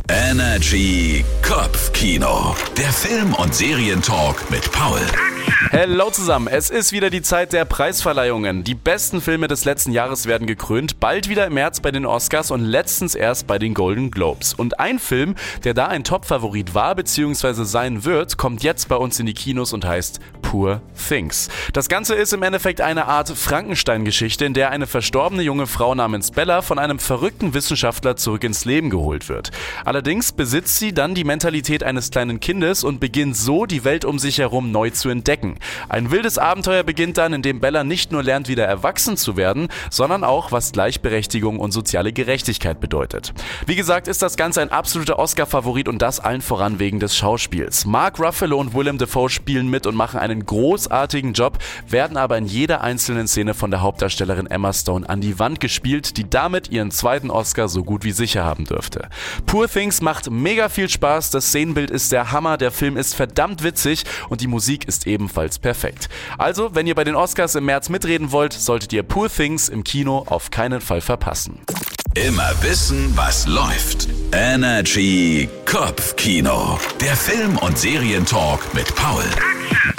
Energy Kopfkino. Der Film- und Serientalk mit Paul. Hello zusammen, es ist wieder die Zeit der Preisverleihungen. Die besten Filme des letzten Jahres werden gekrönt, bald wieder im März bei den Oscars und letztens erst bei den Golden Globes. Und ein Film, der da ein Top-Favorit war bzw. sein wird, kommt jetzt bei uns in die Kinos und heißt Poor Things. Das Ganze ist im Endeffekt eine Art Frankenstein-Geschichte, in der eine verstorbene junge Frau namens Bella von einem verrückten Wissenschaftler zurück ins Leben geholt wird. Allerdings besitzt sie dann die Mentalität eines kleinen Kindes und beginnt so, die Welt um sich herum neu zu entdecken. Ein wildes Abenteuer beginnt dann, in dem Bella nicht nur lernt, wieder erwachsen zu werden, sondern auch, was Gleichberechtigung und soziale Gerechtigkeit bedeutet. Wie gesagt, ist das Ganze ein absoluter Oscar-Favorit und das allen voran wegen des Schauspiels. Mark Ruffalo und Willem Dafoe spielen mit und machen einen großartigen Job, werden aber in jeder einzelnen Szene von der Hauptdarstellerin Emma Stone an die Wand gespielt, die damit ihren zweiten Oscar so gut wie sicher haben dürfte. Poor Things macht mega viel Spaß, das Szenenbild ist der Hammer, der Film ist verdammt witzig und die Musik ist ebenfalls perfekt. Also, wenn ihr bei den Oscars im März mitreden wollt, solltet ihr Poor Things im Kino auf keinen Fall verpassen. Immer wissen, was läuft. Energy Kopfkino. Der Film- und Serientalk mit Paul.